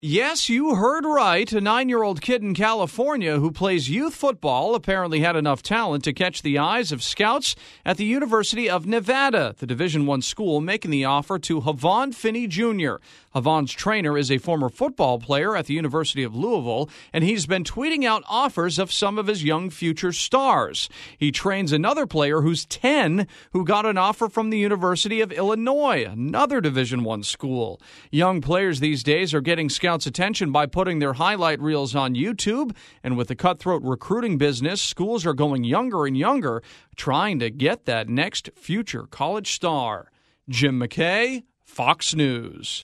Yes, you heard right. A 9-year-old kid in California who plays youth football apparently had enough talent to catch the eyes of scouts at the University of Nevada, the Division I school, making the offer to Havon Finney Jr. Havon's trainer is a former football player at the University of Louisville, and he's been tweeting out offers of some of his young future stars. He trains another player who's 10 who got an offer from the University of Illinois, another Division I school. Young players these days are getting scouts' attention by putting their highlight reels on YouTube, and with the cutthroat recruiting business, schools are going younger and younger, trying to get that next future college star. Jim McKay, Fox News.